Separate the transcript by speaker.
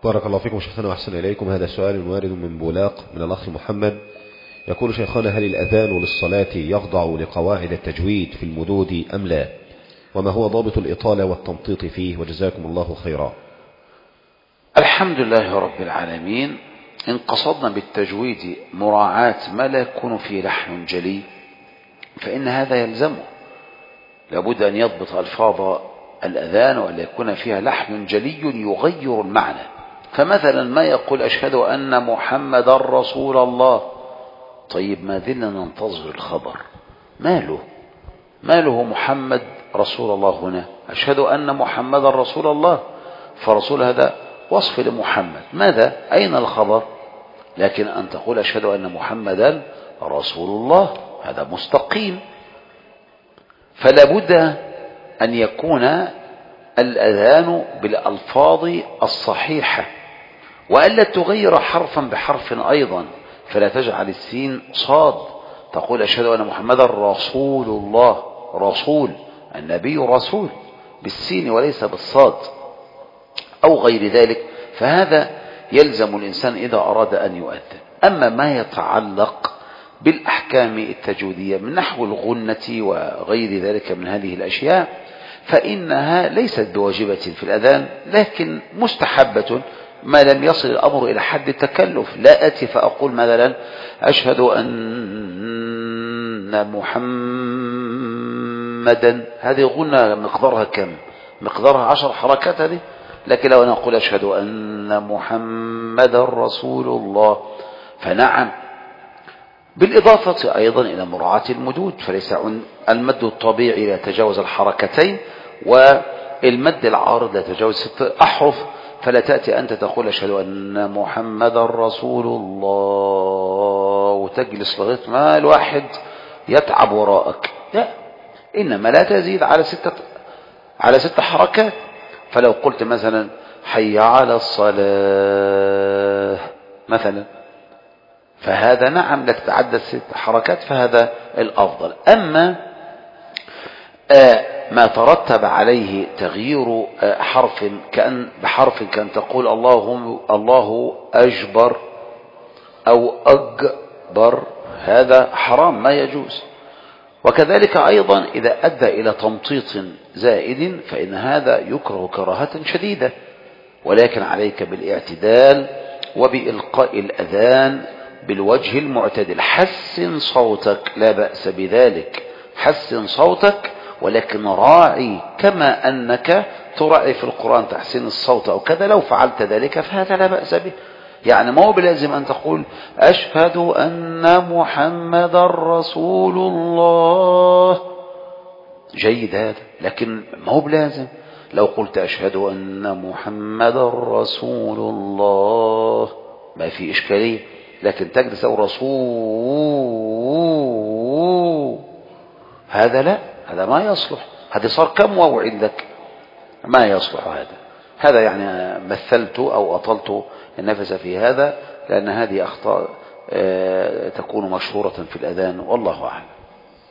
Speaker 1: بارك الله فيكم شيخنا وأحسن إليكم. هذا سؤال وارد من بولاق من الأخ محمد، يقول: شيخنا، هل الأذان للصلاة يخضع لقواعد التجويد في المدود أم لا؟ وما هو ضابط الإطالة والتمطيط فيه؟ وجزاكم الله خيرا.
Speaker 2: الحمد لله رب العالمين. إن قصدنا بالتجويد مراعاة ما لا يكون فيه لحن جلي فإن هذا يلزمه، لابد أن يضبط ألفاظ الأذان وأن يكون فيها لحن جلي يغير المعنى. فمثلا ما يقول أشهد أن محمد رسول الله، طيب ما زلنا ننتظر الخبر، ماله محمد رسول الله هنا؟ أشهد أن محمد رسول الله، فرسول هذا وصف لمحمد، ماذا أين الخبر؟ لكن أن تقول أشهد أن محمدا رسول الله هذا مستقيم. فلا بد أن يكون الأذان بالألفاظ الصحيحة، وألا تغير حرفا بحرف أيضا، فلا تجعل السين صاد، تقول أشهد أن محمدا رسول الله، رسول النبي رسول بالسين وليس بالصاد أو غير ذلك. فهذا يلزم الإنسان إذا أراد أن يؤذن. أما ما يتعلق بالأحكام التجويدية من نحو الغنة وغير ذلك من هذه الأشياء فإنها ليست بواجبة في الأذان، لكن مستحبة ما لم يصل الأمر إلى حد التكلف. لا أتي فأقول مثلا أشهد أن محمدا، هذه غنة مقدارها كم؟ مقدارها 10 حركات هذه. لكن لو أنا أقول أشهد أن محمدا رسول الله فنعم، بالإضافة أيضا إلى مراعاة المدود، فليس المد الطبيعي لا يتجاوز الحركتين، والمد العارض لا يتجاوز 6 أحرف. فلا تأتي أنت تقول أشهد أن محمدا رسول الله وتجلس لغاية ما الواحد يتعب وراءك، لا، إنما لا تزيد على 6 حركات. فلو قلت مثلا حي على الصلاة مثلا، فهذا نعم لا تتعدى 6 حركات، فهذا الأفضل. أما ما ترتب عليه تغيير حرف بحرف كأن تقول الله أجبر أو أكبر، هذا حرام ما يجوز. وكذلك أيضا إذا أدى إلى تمطيط زائد فإن هذا يكره كراهة شديدة، ولكن عليك بالاعتدال وبإلقاء الأذان بالوجه المعتدل. حسن صوتك لا بأس بذلك، حسن صوتك، ولكن راعي كما أنك تراعي في القرآن تحسين الصوت أو كذا، لو فعلت ذلك فهذا لا بأس به. يعني ما هو بلازم أن تقول أشهد أن محمد رسول الله، جيد هذا، لكن ما هو بلازم. لو قلت أشهد أن محمد رسول الله ما في إشكالية، لكن تجلس أو رسول، هذا لا، هذا ما يصلح، هذا صار كم واو عندك، ما يصلح هذا يعني مثلت أو أطلت النفس في هذا، لأن هذه أخطاء تكون مشهورة في الأذان، والله أعلم.